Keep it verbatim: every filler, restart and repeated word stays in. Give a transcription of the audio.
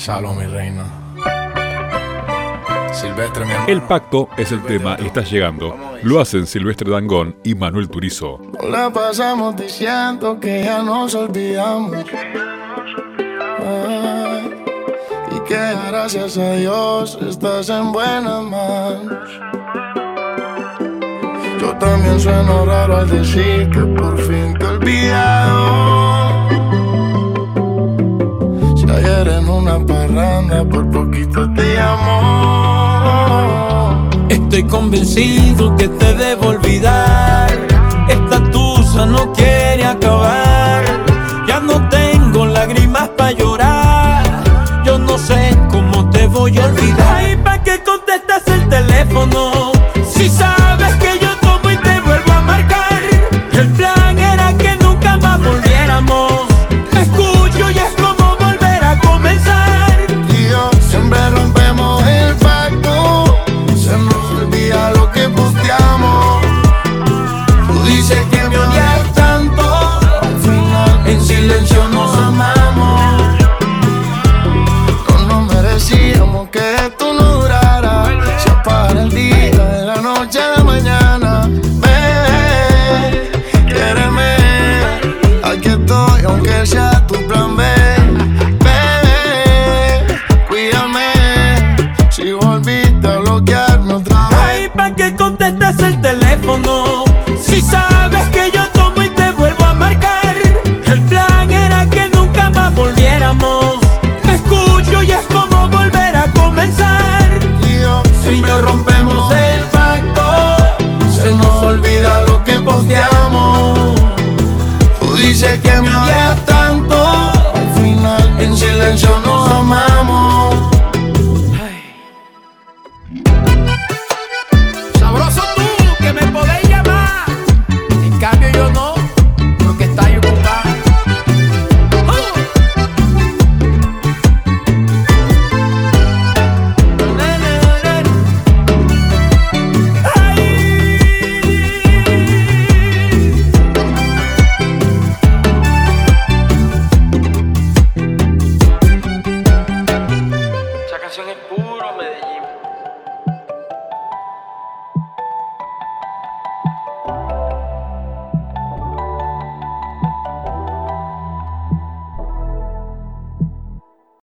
Salud, mi reina. Silvestre, mi hermano. El Pacto es el tema Está Llegando. Lo hacen Silvestre Dangond y Manuel Turizo. No la pasamos diciendo que ya nos olvidamos. Ah, y que gracias a Dios estás en buenas manos. Yo también sueno raro al decir que por fin te he olvidado. Si ayer en una parranda por poquito te llamó. Estoy convencido que te debo olvidar. Esta tusa no quiere acabar. Ya no tengo lágrimas para llorar. Yo no sé cómo te voy a olvidar. ¿Y para qué contestas el teléfono? Si sabes que yo tomo y te vuelvo a marcar. El plan era que nunca más volviéramos. Te escucho y es como volver a comenzar. Y yo siempre rompemos el pacto. Se nos olvida lo que posteamos. Tú dices que me odias tanto. Al final en silencio nos amamos. No nos merecíamos que esto no durara. Se apaga el día de la noche a la mañana. Bebé, quiéreme. Aquí estoy aunque sea tu plan B. Bebé, cuídame. Si volviste a bloquearme otra vez. Ay, ¿para qué contestas el teléfono? Si sabes que yo tomo y te vuelvo a marcar. El plan era que nunca más volviéramos. Te escucho y es como volver a comenzar. Y yo siempre rompemos el pacto. Se nos olvida lo que posteamos. Tú dices que me odias tanto. Al final en silencio nos amamos. Sabroso tú, que me podéis llamar. En cambio yo no, porque estáis ocupada. Esa canción es puro Medellín.